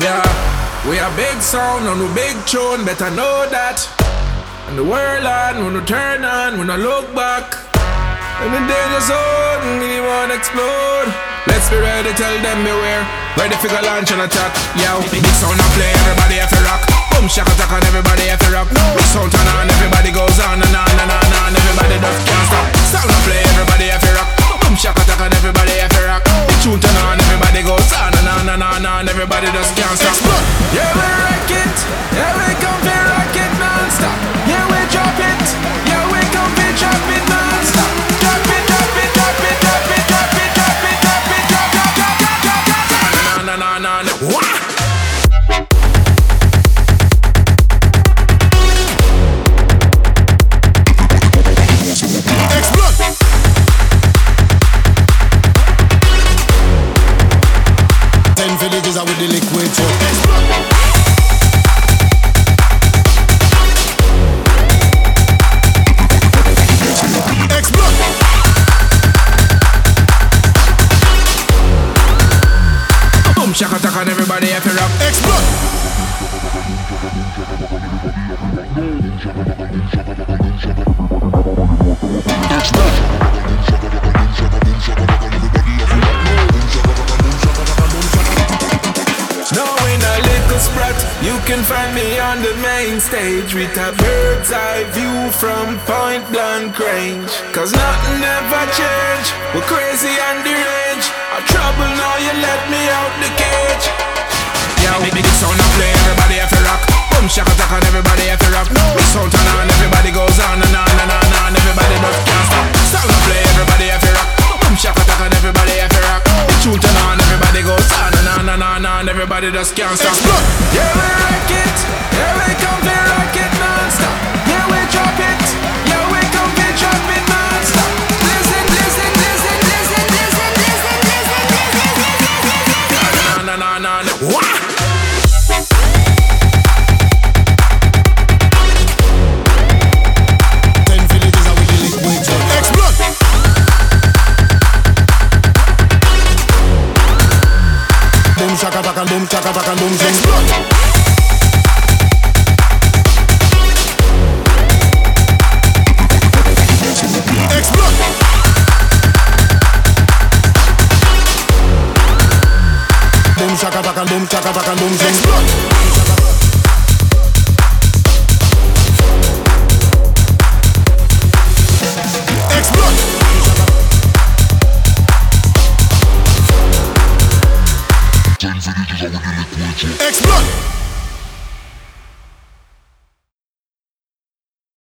Yeah, we a big sound on a big tune, better know that. And the world on, when we turn on, when I look back. And the danger zone, we wanna explode. Let's be ready, tell them beware. Ready for the launch and attack. Yo, big sound I play, everybody have to rock. Boom, shaka attack and everybody have to rock. Big sound turn on, everybody goes on and on and on and everybody just can't stop. Sound I play, everybody have to rock. Boom, shaka attack and everybody have to rock. Big tune turn on, everybody goes on and on and on and everybody just can't stop. Yeah, we rock it. Yeah, we come to rock it non-stop. Yeah, we drop it. Yeah, we come to drop it non-stop. Drop it, drop it, drop it, drop it, drop it, drop it, drop it, drop, drop, drop, drop, drop, drop, drop. Na na na na. What? Villages are with the liquid too. Explode. Boom, shaka taka, and everybody have to rock. Explode. Knowing a little sprat, you can find me on the main stage with a bird's eye view from point blank range. Cause nothing ever change, we're crazy and deranged. I'm trouble now, you let me out the cage. Yeah, big sound I play, everybody have to rock. Boom, shaka taka, and everybody have to rock. Big sound turn on, everybody goes on and on and on and everybody just can't stop. Sound I play, everybody have to rock. Boom, shaka taka, and everybody have to rock. Big tune turn on, everybody goes on and on and on and everybody just can't stop. Explode. Yeah, we rock it. Yeah, we come to rock it non-stop. Yeah, we drop it. Yeah, we come to drop it non-stop. Listen, listen, listen, listen, listen, listen, listen, listen, listen. Na na na na. What? Shaka taka boom, shaka taka boom, explode. Explode. Boom, shaka taka boom, shaka taka boom, explode. Explode!